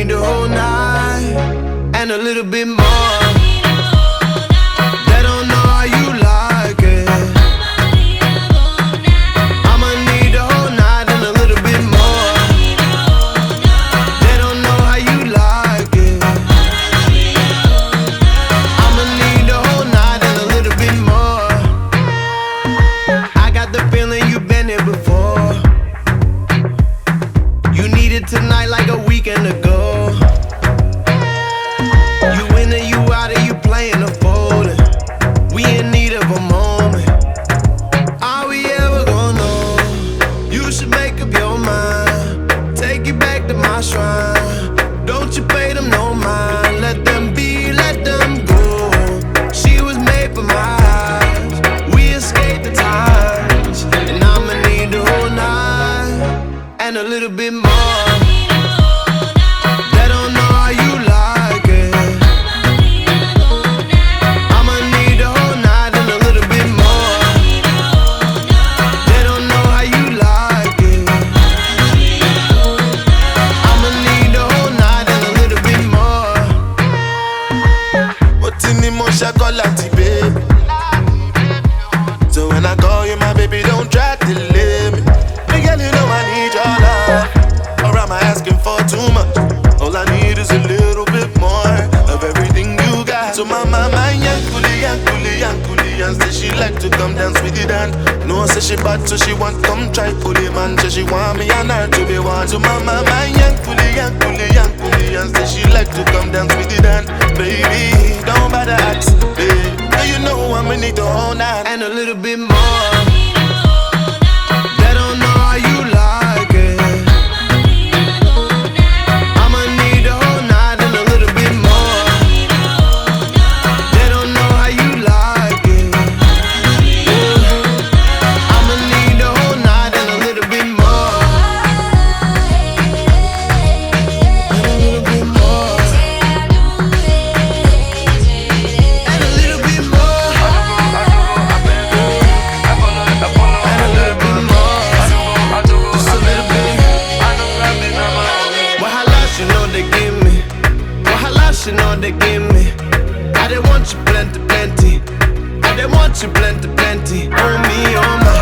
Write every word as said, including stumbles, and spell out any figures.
need the whole night and a little bit more. They don't know how you like it. I'ma need the whole night and a little bit more. They don't know how you like it. I'ma need the whole night and a little bit more. I got the feeling you've been here before. You need it tonight like a weekend ago. You in or you out or you playing a folding. We in need of a moment. Are we ever gonna know? You should make up your mind. Take you back to my shrine. Don't you pay them no mind. Let them be, let them go. She was made for my eyes. We escaped the times. And I'ma need the whole night and a little bit more. They don't know how you like it. I'ma need the whole night and a little bit more. They don't know how you like it. I'ma need the whole night and a little bit more. What's in the motion, call out the baby. So when I call you, my baby, don't try to delay me. Hey, girl, you know I need your love. Or am I asking for too much? All I need is a little bit more of everything you got. So my mama, yankuli, yankuli, yankuli, and say she like to come dance with the dance. No, say she bad, so she want come try fully, man. Say she want me and her to be one. So my mama, yankuli, yankuli, yankuli, and say she like to come dance with the dance. Baby, don't bother ask, baby. Now you know I'ma need the whole night and a little bit more. They don't know how you like it. I'ma need the whole night and a little bit more. They don't know how you like it. I'ma need the whole night and a little bit more. And a little bit more. And a little bit more. And a little bit more. Just a little bit. Wahala, you know they give me. Wahala, you know they give me. I didn't want you plenty, plenty. I didn't want you plenty, plenty. On me, on my.